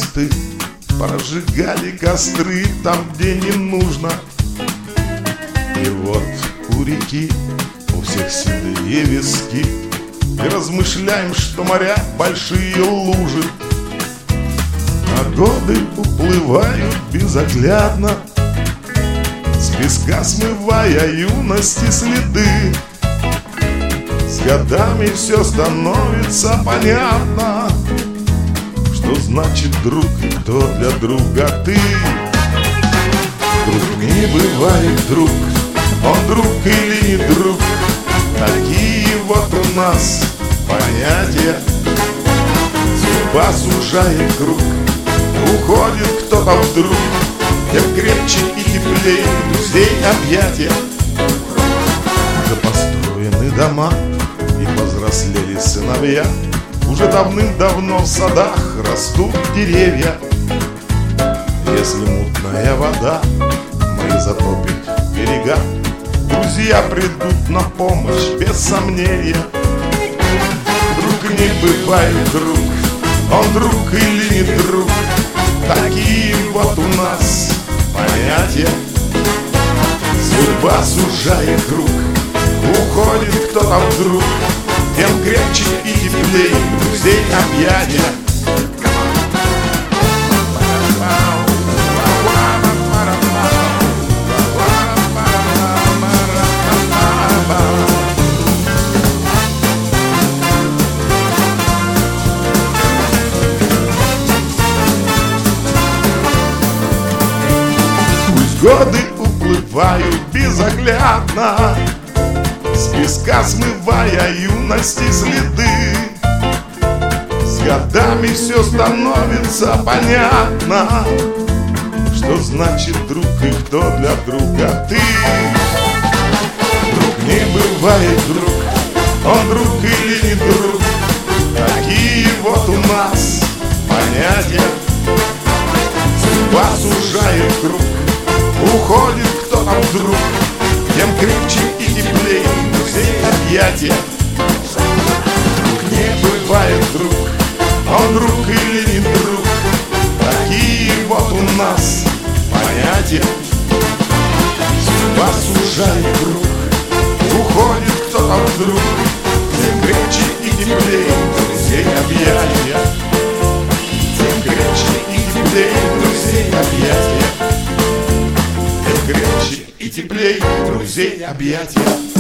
мосты, прожигали костры там, где не нужно. И вот у реки у всех седые виски, и размышляем, что моря большие лужи. А годы уплывают безоглядно, с песка смывая юности следы. С годами все становится понятно, что значит друг и кто для друга ты. Друг не бывает друг, он друг или не друг. Такие вот у нас понятия. Судьба сужает круг, уходит кто-то вдруг, тем крепче и теплее друзей объятия. Уже построены дома и повзрослели сыновья, уже давным-давно в садах растут деревья. Если мутная вода мы затопит берега, друзья придут на помощь без сомнения. Друг не бывает друг, он друг или не друг. Такие вот у нас понятия. Судьба сужает круг, уходит кто-то вдруг, тем крепче и теплее друзей объятия. Годы уплывают безоглядно, с песка смывая юности следы. С годами все становится понятно, что значит друг и кто для друга ты. Друг не бывает друг, он друг или не друг. Такие вот у нас понятия. Судьба сужает круг, уходит кто-то вдруг, тем крепче и теплее друзей объятия. Друг не бывает друг, он друг или не друг. Такие вот у нас понятия. Судьба сужает круг, уходит кто-то вдруг, тем крепче и теплее друзей объятия. Тем крепче и теплее друзей объятия. Крепче и теплей друзей объятия.